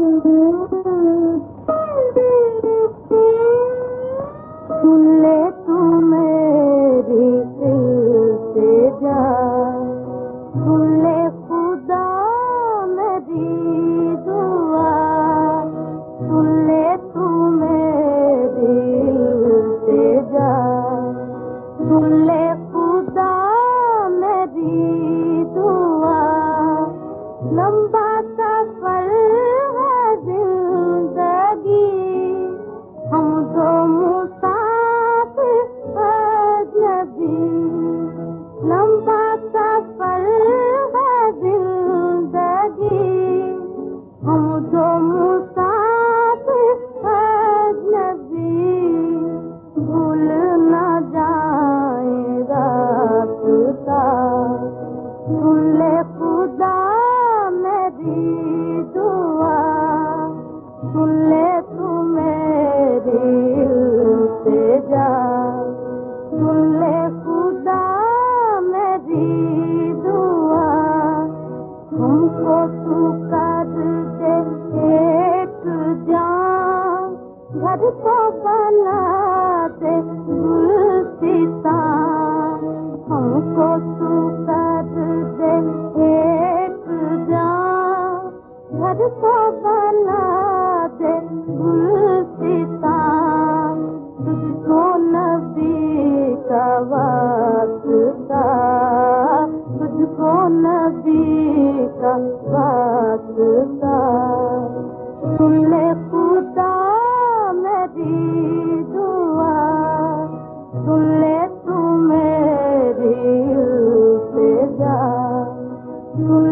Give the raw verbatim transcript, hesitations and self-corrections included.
सुन ले तू मेरी दिल से जा, सुन ले खुदा मेरी दुआ, सुन ले तू मेरी दिल से जा, सुन ले खुदा मेरी दुआ। लंबा सफर है जिंदगी, हम दो मुसाफिर अजनबी। लंबा सफर है जिंदगी, हम दो मुसाफिर अजनबी। भूल न जाए रास्ता, सुन ले खुदा मेरी दुआ, सुन ले तू मेरी दिल से जा, सुन ले खुदा मेरी दुआ। हमको तू कर दे एक जान, घर को बना दे गुलसिता। हमको तू कर दे एक जान, घर को बना दे गुलसिता। तुझको नबी का वास्ता, तुझको नबी का वास्ता। सुन ले खुदा मेरी दुआ, सुन ले तू मेरी दिल से जा, सुन